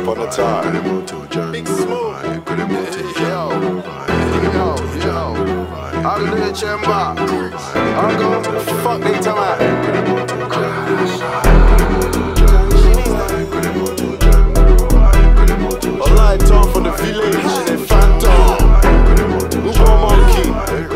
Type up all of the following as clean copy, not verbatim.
on the time. Big Smoke. Yo. I'm the chamber. I'm going fuck they time. Alright, Tom from the village. They Phantom. Ugo Monkey.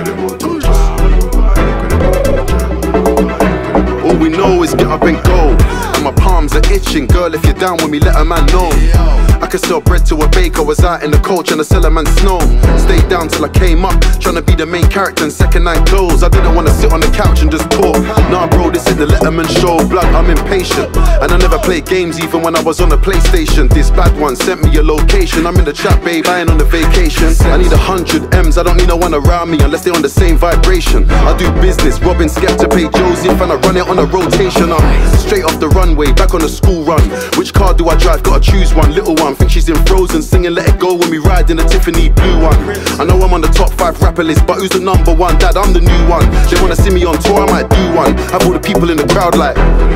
All we know is get up and go. And my palms are itching. Girl, if you're down with me, let a man know. I could sell bread to a baker. Was out in the cold trying to sell a man snow. Stayed down till I came up, trying to be the main character in second night clothes. I didn't want to sit on the couch and just talk. Nah bro, this is the Letterman show. Blood, I'm impatient. And I never played games even when I was on the PlayStation. This bad one sent me a location. I'm in the trap, babe, I ain't on the vacation. I need 100 M's, I don't need no one around me unless they're on the same vibration. I do business, robbing Skepta, pay Joseph, and I run it on a rotation. I'm straight off the runway, back on the school run. Which car do I drive? Gotta choose one. Little one, think she's in Frozen, singing Let It Go when we ride in the Tiffany blue one. I know I'm on the top 5 rapper list, but who's the number one? Dad, I'm the new one. They wanna see me on tour, I might do one. Have all the people in the crowd like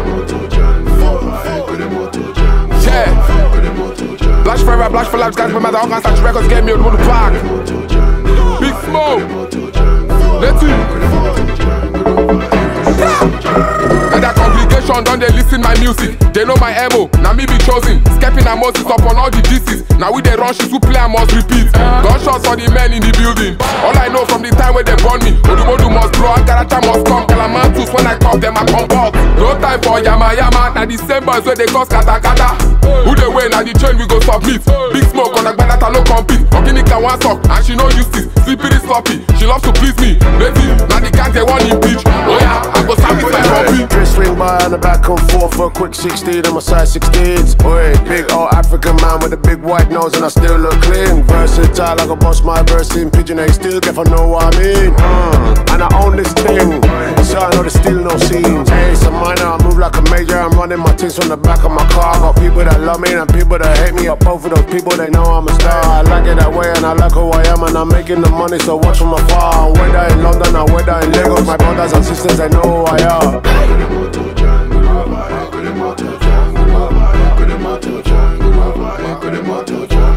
yeah. Blash forever, blash for life, guys, no matter how can such records get me on the park. Big Smoke. Let's see. And that congregation don't they listen my music. They know my MO, now me be chosen. Skepping and Moses up on all the disses. Now we they run shit who play I must repeat. Gunshots for the men in the building. All I know from the time when they born me. Odumodu must blow, Agaracha must come. Kalamantus when I come, them I come back. No time for yama. Now the same boys where they cause kata. Who they win, now the chain we go submit. Big Smoke on the bed that I no compete. Organica one sock, and she no use this. Slippery sloppy, she loves to please me. Baby, now the gang they want impeach. Oh yeah, I go sacrifice for me. Swing by on the back and forth for a quick 16 on my side 16s. Oi, big old African man with a big white nose and I still look clean. Versatile, I can boss my verse in Pigeon A still, if I know what I mean. And I own this thing, so I know there's still no scenes. Hey, it's a minor, I move like a major. I'm running my things from the back of my car. Got people that love me and people that hate me. But both of those people, they know I'm a star. I like it that way and I like who I am. And I'm making the money, so watch from afar. Whether in London or whether in Lagos, my brothers and sisters, they know who I am. Good